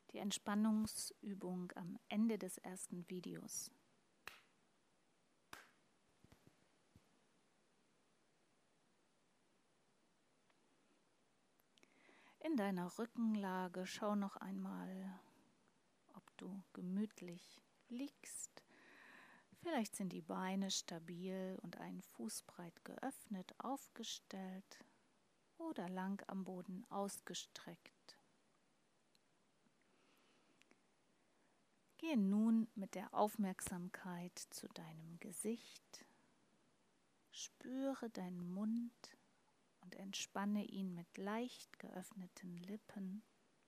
die Entspannungsübung am Ende des ersten Videos. In deiner Rückenlage schau noch einmal, ob du gemütlich liegst. Vielleicht sind die Beine stabil und ein Fußbreit geöffnet aufgestellt oder lang am Boden ausgestreckt. Gehe nun mit der Aufmerksamkeit zu deinem Gesicht. Spüre deinen Mund und entspanne ihn mit leicht geöffneten Lippen.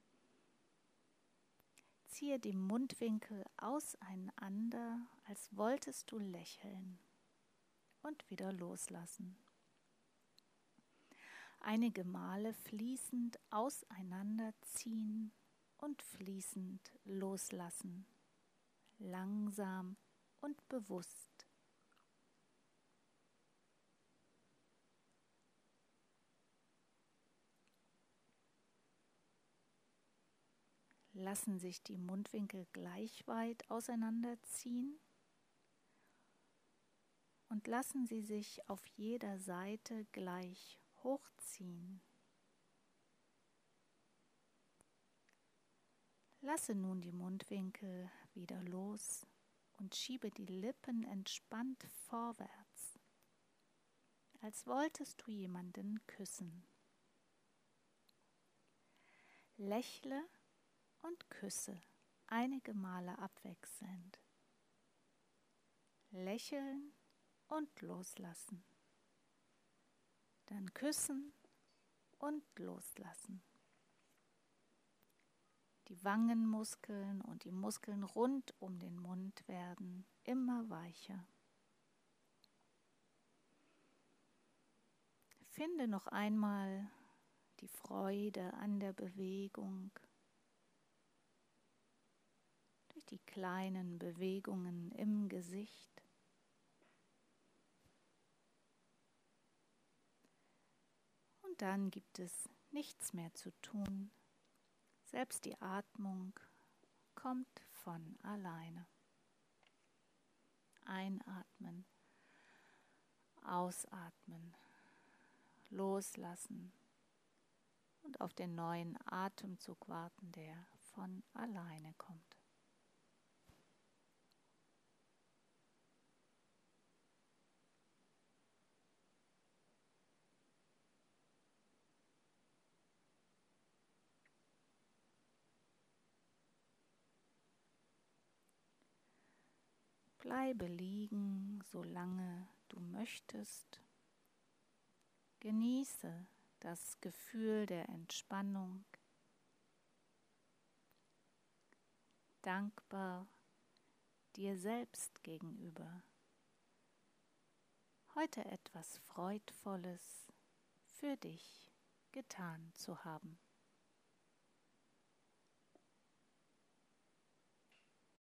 Ziehe die Mundwinkel auseinander, als wolltest du lächeln, und wieder loslassen. Einige Male fließend auseinanderziehen und fließend loslassen, langsam und bewusst. Lassen sich die Mundwinkel gleich weit auseinanderziehen und lassen sie sich auf jeder Seite gleich hochziehen. Lasse nun die Mundwinkel wieder los und schiebe die Lippen entspannt vorwärts, als wolltest du jemanden küssen. Lächle und küsse einige Male abwechselnd. Lächeln und loslassen. Dann küssen und loslassen. Die Wangenmuskeln und die Muskeln rund um den Mund werden immer weicher. Finde noch einmal die Freude an der Bewegung. Durch die kleinen Bewegungen im Gesicht. Und dann gibt es nichts mehr zu tun. Selbst die Atmung kommt von alleine. Einatmen, ausatmen, loslassen und auf den neuen Atemzug warten, der von alleine kommt. Bleibe liegen, solange du möchtest. Genieße das Gefühl der Entspannung. Dankbar dir selbst gegenüber. Heute etwas Freudvolles für dich getan zu haben.